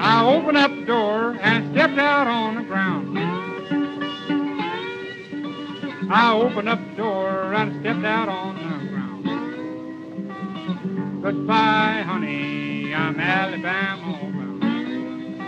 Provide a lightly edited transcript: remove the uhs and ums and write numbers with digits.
I opened up the door and stepped out on the ground. I opened up the door and stepped out on the ground. Goodbye, honey, I'm Alabama.